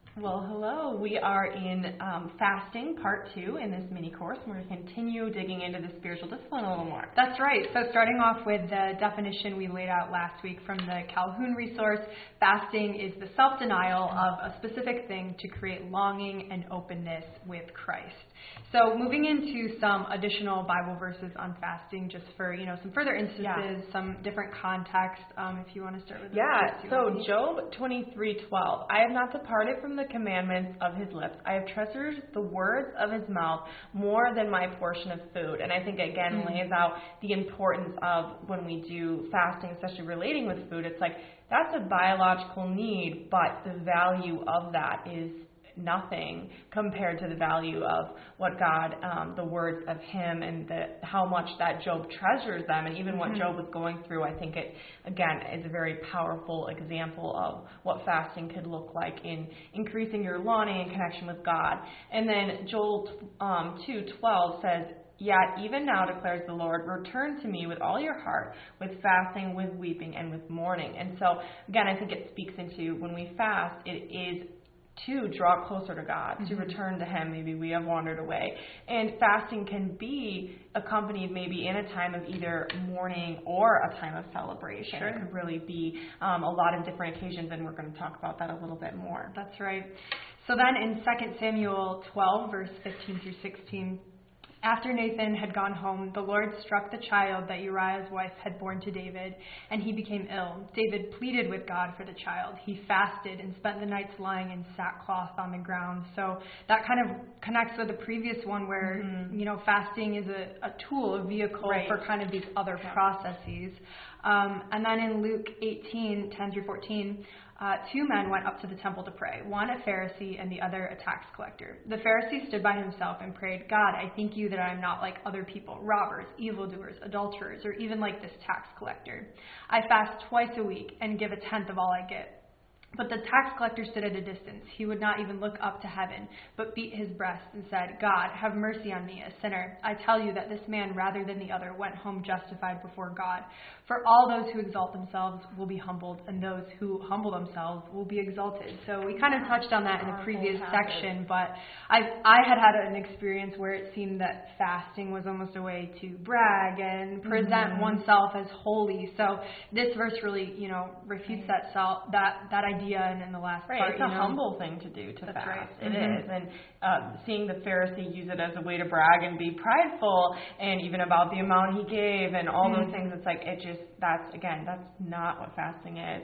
Well, hello. We are in fasting part 2 in this mini course. We're going to continue digging into the spiritual discipline a little more. That's right. So starting off with the definition we laid out last week from the Calhoun resource, fasting is the self-denial of a specific thing to create longing and openness with Christ. So moving into some additional Bible verses on fasting, just for some further instances, some different context. If you want to start with so Job 23:12. I have not departed from the commandments of his lips. I have treasured the words of his mouth more than my portion of food. And I think again lays out the importance of when we do fasting, especially relating with food. It's like that's a biological need, but the value of that is nothing compared to the value of what God, the words of him, and how much that Job treasures them, and even what Job was going through. I think it, again, is a very powerful example of what fasting could look like in increasing your longing and connection with God. And then Joel 2:12 says, "Yet even now declares the Lord, return to me with all your heart, with fasting, with weeping, and with mourning." And so, again, I think it speaks into when we fast, it is to draw closer to God, to return to him. Maybe we have wandered away. And fasting can be accompanied maybe in a time of either mourning or a time of celebration. Sure. It could really be a lot of different occasions, and we're going to talk about that a little bit more. That's right. So then in 2 Samuel 12, verse 15 through 16, after Nathan had gone home, the Lord struck the child that Uriah's wife had borne to David, and he became ill. David pleaded with God for the child. He fasted and spent the nights lying in sackcloth on the ground. So that kind of connects with the previous one where, fasting is a tool, a vehicle for kind of these other processes. And then in Luke 18:10 through 14, 2 men went up to the temple to pray, one a Pharisee and the other a tax collector. The Pharisee stood by himself and prayed, "God, I thank you that I am not like other people, robbers, evildoers, adulterers, or even like this tax collector. I fast twice a week and give a tenth of all I get." But the tax collector stood at a distance. He would not even look up to heaven, but beat his breast and said, "God, have mercy on me, a sinner. I tell you that this man, rather than the other, went home justified before God. For all those who exalt themselves will be humbled, and those who humble themselves will be exalted." So we kind of touched on that in a previous section, but I had an experience where it seemed that fasting was almost a way to brag and present oneself as holy. So this verse really, refutes that idea. And in the last part, it's a humble thing to do to fast. Right. It is, and seeing the Pharisee use it as a way to brag and be prideful, and even about the amount he gave and all those things, it's like that's not what fasting is,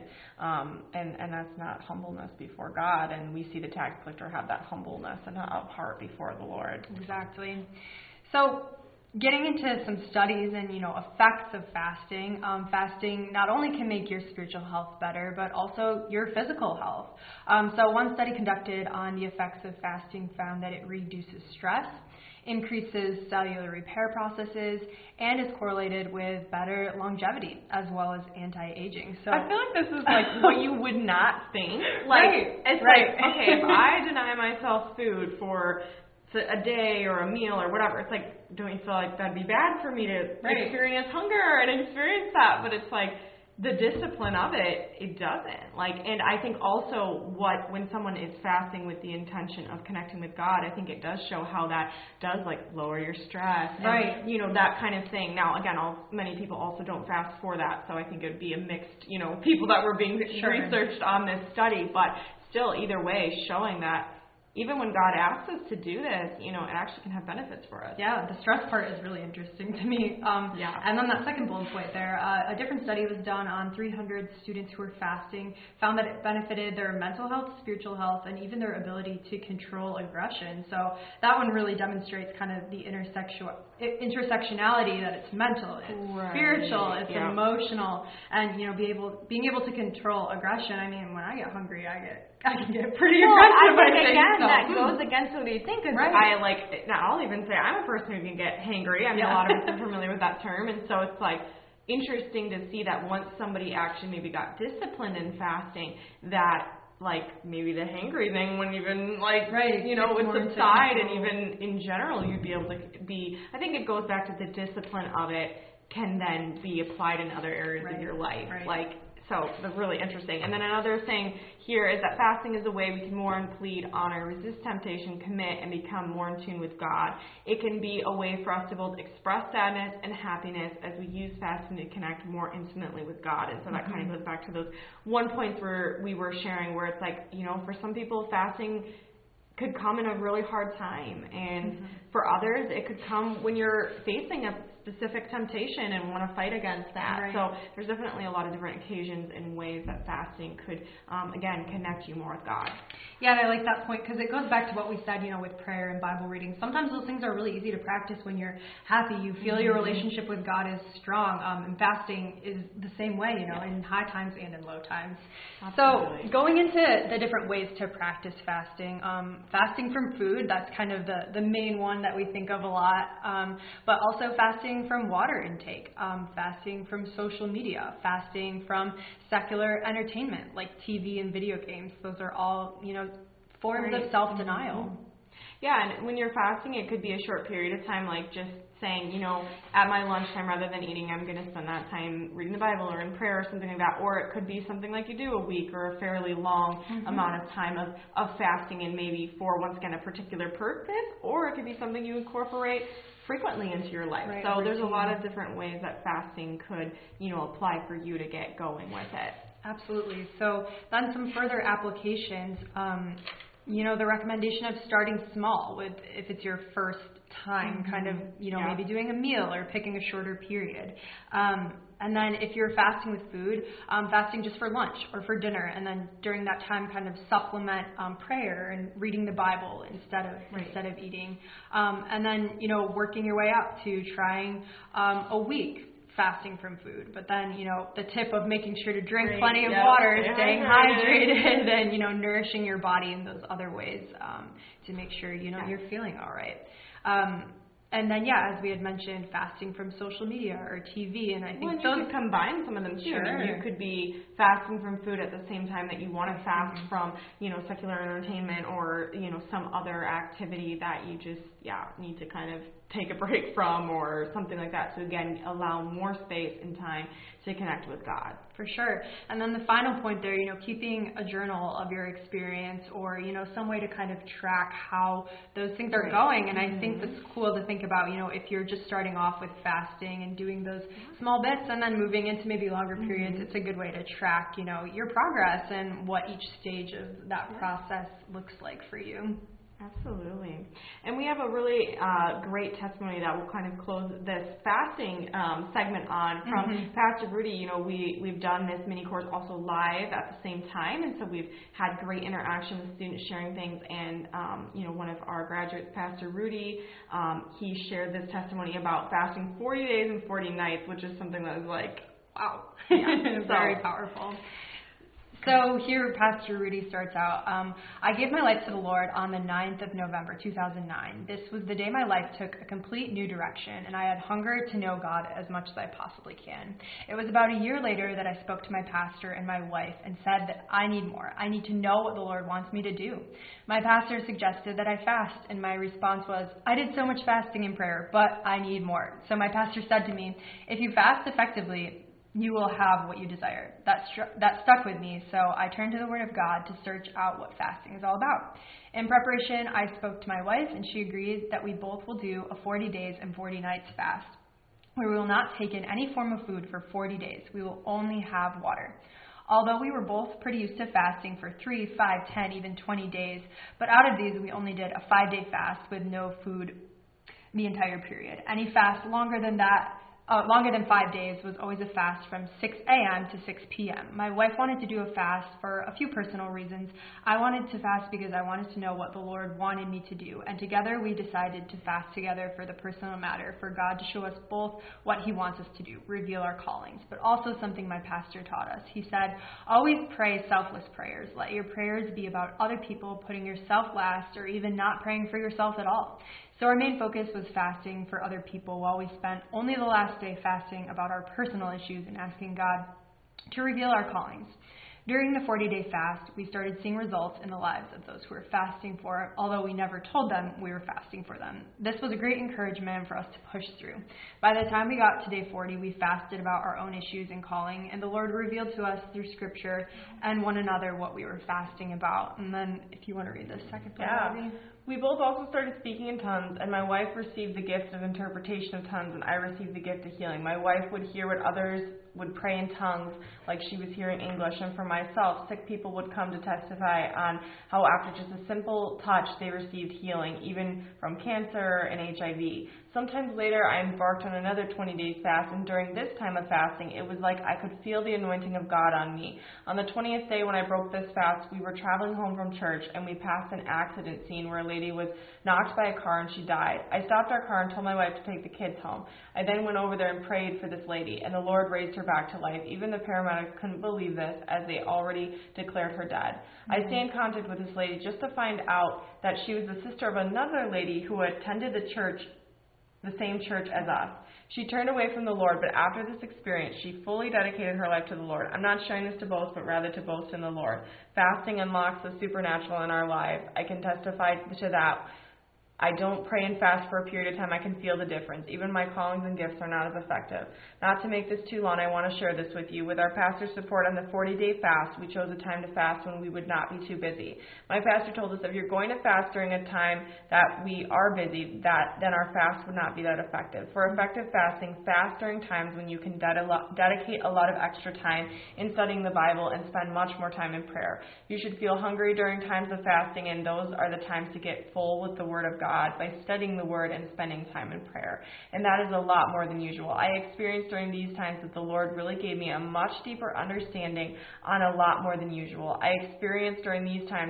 and that's not humbleness before God. And we see the tax collector have that humbleness and of heart before the Lord. Exactly. So, getting into some studies and, effects of fasting, fasting not only can make your spiritual health better, but also your physical health. So one study conducted on the effects of fasting found that it reduces stress, increases cellular repair processes, and is correlated with better longevity as well as anti-aging. So I feel like this is like what you would not think. It's like, okay, if I deny myself food for a day or a meal or whatever, it's like, don't you feel like that'd be bad for me to experience hunger and experience that? But it's like the discipline of it doesn't. And I think also when someone is fasting with the intention of connecting with God, I think it does show how that does lower your stress and, that kind of thing. Now, again, many people also don't fast for that, so I think it would be a mixed, people that were being researched on this study, but still, either way, showing that even when God asks us to do this, it actually can have benefits for us. Yeah, the stress part is really interesting to me. And then that second bullet point there, a different study was done on 300 students who were fasting, found that it benefited their mental health, spiritual health, and even their ability to control aggression. So that one really demonstrates kind of the intersectionality that it's mental, it's spiritual, it's emotional, and being able to control aggression. I mean, when I get hungry, I can get pretty aggressive. I think that goes against what you think. I'll even say I'm a person who can get hangry. I mean, a lot of us are familiar with that term, and so it's interesting to see that once somebody actually maybe got disciplined in fasting, that maybe the hangry thing wouldn't even would subside, and even in general you'd be able to be. I think it goes back to the discipline of it can then be applied in other areas of your life, So that's really interesting. And then another thing here is that fasting is a way we can more and plead, honor, resist temptation, commit, and become more in tune with God. It can be a way for us to both express sadness and happiness as we use fasting to connect more intimately with God. And so that kind of goes back to those one points where we were sharing where it's like, for some people fasting could come in a really hard time. And for others, it could come when you're facing a specific temptation and want to fight against that. Right. So there's definitely a lot of different occasions and ways that fasting could, again, connect you more with God. Yeah, and I like that point because it goes back to what we said, with prayer and Bible reading. Sometimes those things are really easy to practice when you're happy. You feel your relationship with God is strong. And fasting is the same way, in high times and in low times. Absolutely. So going into the different ways to practice fasting, fasting from food, that's kind of the main one that we think of a lot, but also fasting from water intake, fasting from social media, fasting from secular entertainment like TV and video games. Those are all, forms of self-denial. Yeah, and when you're fasting, it could be a short period of time, like just saying, at my lunchtime rather than eating, I'm going to spend that time reading the Bible or in prayer or something like that. Or it could be something like you do a week or a fairly long amount of time of fasting and maybe for, once again, a particular purpose. Or it could be something you incorporate frequently into your life. Right, so there's a lot of different ways that fasting could, apply for you to get going with it. Absolutely. So then some further applications, the recommendation of starting small if it's your first time, kind of, maybe doing a meal or picking a shorter period. And then if you're fasting with food, fasting just for lunch or for dinner, and then during that time kind of supplement prayer and reading the Bible instead of eating. And then, working your way up to trying a week fasting from food. But then, the tip of making sure to drink plenty of water, staying hydrated, and, nourishing your body in those other ways to make sure, you're feeling all right. And then, as we had mentioned, fasting from social media or TV, and I think you could combine some of them too. Sure. I mean, you could be fasting from food at the same time that you want to fast from, secular entertainment or, some other activity that you just, need to kind of take a break from or something like that. So again, allow more space and time to connect with God. For sure. And then the final point there, keeping a journal of your experience or, some way to kind of track how those things are going. And I think that's cool to think about, if you're just starting off with fasting and doing those small bits and then moving into maybe longer periods, it's a good way to track, your progress and what each stage of that process looks like for you. Absolutely. And we have a really great testimony that will kind of close this fasting segment on from Pastor Rudy. We've done this mini course also live at the same time, and so we've had great interaction with students sharing things. And, one of our graduates, Pastor Rudy, he shared this testimony about fasting 40 days and 40 nights, which is something that is like, wow. Yeah, very powerful. So here Pastor Rudy starts out, I gave my life to the Lord on the 9th of November, 2009. This was the day my life took a complete new direction, and I had hunger to know God as much as I possibly can. It was about a year later that I spoke to my pastor and my wife and said that I need more. I need to know what the Lord wants me to do. My pastor suggested that I fast, and my response was, I did so much fasting and prayer, but I need more. So my pastor said to me, if you fast effectively, you will have what you desire. That stuck with me, so I turned to the Word of God to search out what fasting is all about. In preparation, I spoke to my wife, and she agreed that we both will do a 40 days and 40 nights fast, where we will not take in any form of food for 40 days. We will only have water. Although we were both pretty used to fasting for 3, 5, 10, even 20 days, but out of these, we only did a 5-day fast with no food the entire period. Any fast longer than 5 days was always a fast from 6 a.m. to 6 p.m. My wife wanted to do a fast for a few personal reasons. I wanted to fast because I wanted to know what the Lord wanted me to do. And together we decided to fast together for the personal matter, for God to show us both what He wants us to do, reveal our callings. But also something my pastor taught us. He said, always pray selfless prayers. Let your prayers be about other people, putting yourself last, or even not praying for yourself at all. So our main focus was fasting for other people while we spent only the last day fasting about our personal issues and asking God to reveal our callings. During the 40-day fast, we started seeing results in the lives of those who were fasting for it, although we never told them we were fasting for them. This was a great encouragement for us to push through. By the time we got to day 40, we fasted about our own issues and calling, and the Lord revealed to us through Scripture and one another what we were fasting about. And then, if you want to read this second part, Abby. We both also started speaking in tongues, and my wife received the gift of interpretation of tongues, and I received the gift of healing. My wife would hear what others would pray in tongues like she was hearing English, and for myself, sick people would come to testify on how after just a simple touch they received healing, even from cancer and HIV. Sometimes later, I embarked on another 20-day fast, and during this time of fasting, it was like I could feel the anointing of God on me. On the 20th day when I broke this fast, we were traveling home from church, and we passed an accident scene where a lady was knocked by a car and she died. I stopped our car and told my wife to take the kids home. I then went over there and prayed for this lady, and the Lord raised her back to life. Even the paramedics couldn't believe this, as they already declared her dead. I stay in contact with this lady just to find out that she was the sister of another lady who attended the same church as us. She turned away from the Lord, but after this experience, she fully dedicated her life to the Lord. I'm not sharing this to boast, but rather to boast in the Lord. Fasting unlocks the supernatural in our lives. I can testify to that. I don't pray and fast for a period of time. I can feel the difference. Even my callings and gifts are not as effective. Not to make this too long, I want to share this with you. With our pastor's support on the 40-day fast, we chose a time to fast when we would not be too busy. My pastor told us if you're going to fast during a time that we are busy, then our fast would not be that effective. For effective fasting, fast during times when you can dedicate a lot of extra time in studying the Bible and spend much more time in prayer. You should feel hungry during times of fasting, and those are the times to get full with the Word of God by studying the Word and spending time in prayer. And that is a lot more than usual. I experienced during these times that the Lord really gave me a much deeper understanding on a lot more than usual. I experienced during these times,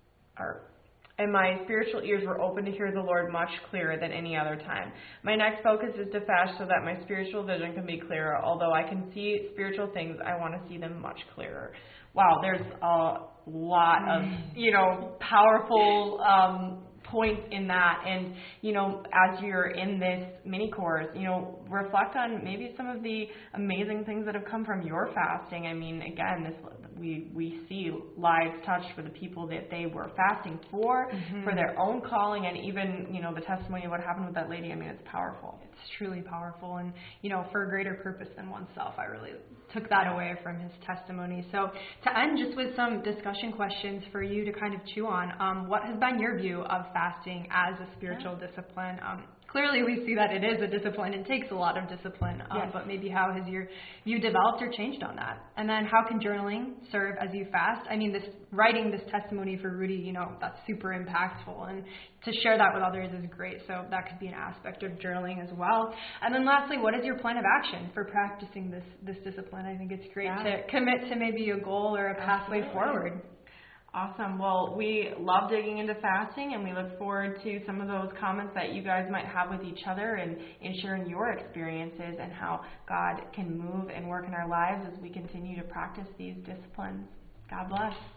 and my spiritual ears were open to hear the Lord much clearer than any other time. My next focus is to fast so that my spiritual vision can be clearer. Although I can see spiritual things, I want to see them much clearer. Wow, there's a lot of, powerful points in that. And, as you're in this mini course, reflect on maybe some of the amazing things that have come from your fasting. I mean, again, we see lives touched for the people that they were fasting for their own calling, and even, the testimony of what happened with that lady. I mean, it's powerful. It's truly powerful, and, for a greater purpose than oneself. I really took that away from his testimony. So to end just with some discussion questions for you to kind of chew on, what has been your view of fasting as a spiritual discipline? Clearly we see that it is a discipline. It takes a lot of discipline, but maybe how has you developed or changed on that? And then how can journaling serve as you fast? I mean, writing this testimony for Rudy, that's super impactful, and to share that with others is great. So that could be an aspect of journaling as well. And then lastly, what is your plan of action for practicing this discipline? I think it's great to commit to maybe a goal or a pathway forward. Awesome. Well, we love digging into fasting, and we look forward to some of those comments that you guys might have with each other and sharing your experiences and how God can move and work in our lives as we continue to practice these disciplines. God bless.